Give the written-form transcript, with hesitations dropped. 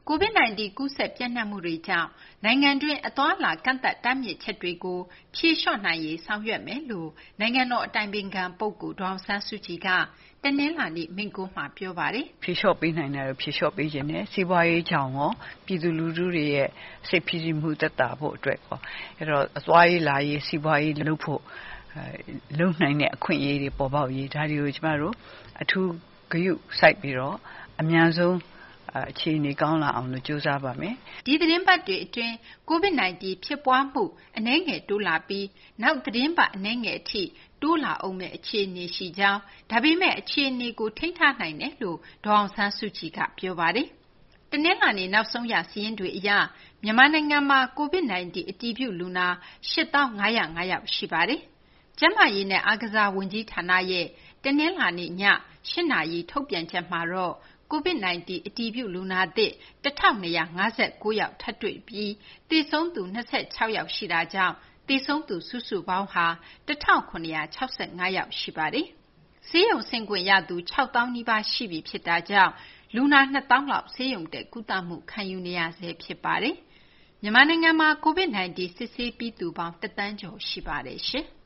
COVID-19 ကူးစက်ပျံ့နှံ့မှုတွေကြောင့်နိုင်ငံတွင်းအသွားအလာကန့်သတ်တားမြစ်ချက်တွေကိုဖြေလျှော့နိုင်ရေးဆောင်ရွက်မယ်လို့နိုင်ငံတော်အတိုင်ပင်ခံပုဂ္ဂိုလ်ဒေါ်အောင်ဆန်းစုကြည်ကတနင်္လာနေ့မိန့်ခွန်းမှာပြောပါတယ်။ဖြေလျှော့ပေးနိုင်တာတော့ဖြေလျှော့ပေးခြင်းနဲ့စီးပွားရေးကြောင့်ရောပြည်သူလူထုတွေရဲ့စိတ်ဖိစီးမှုသက်သာဖို့အတွက်ပေါ့အဲ့တော့အသွားရေးလာရေးစီးပွားရေးလုပ်ဖို့လုံနိုင်တဲ့အခွင့်အရေးတွေပေါ်ပေါက်ရေးဒါတွေကိုကျမတို့အထူးဂရုစိုက်ပြီးတော့အများဆုံးအခြေအနေကောင်းလာအောင်လို့ကြိုးစားပါမယ်။ဒီသတင်းပတ်တွေအတွင်း COVID-19 ဖြစ်ပွားမှုအနည်းငယ်တိုးလာပြီးနောက်သတင်းပတ်အနည်းငယ်အထိတိုးလာအောင်မဲ့အခြေအနေရှိကြောင်းဒါပေမဲ့အခြေအနေကိုထိန်းထားနိုင်တယ်လို့ဒေါ်အောင်ဆန်းစုကြည်ကပြောပါတယ်။တနင်္လာနေ့နောက်ဆုံးရစာရင်းတွေအရမြန်မာနိုင်ငံမှာ COVID-19 အတည်ပြုလူနာ8505ယောက်ရှိပါတယ်။ကျန်းမာရေးနဲ့အားကစားဝန်ကြီးဌာနရဲ့တနင်္လာနေ့ည8:00နာရီထုတ်ပြန်ချက်မှာတော့COVID-19 အတည်ပြုလူနာသစ်1259ယောက်ထပ်တွေ့ပြီးသေဆုံးသူ26ယောက်ရှိတာကြောင့်သေဆုံးသူစုစုပေါင်းဟာ1765ယောက်ရှိပါတယ်။ဆေးရုံဆင်းခွင့်ရသူ6000နီးပါးရှိပြီဖြစ်တာကြောင့်လူနာ2000လောက်ဆေးရုံတက်ကုသမှုခံယူနေရဆဲဖြစ်ပါတယ်။မြန်မာနိုင်ငံမှာ COVID-19 စစ်ဆေးပြီးသူပေါင်း1,000,000ကျော်ရှိပါတယ်ရှင်။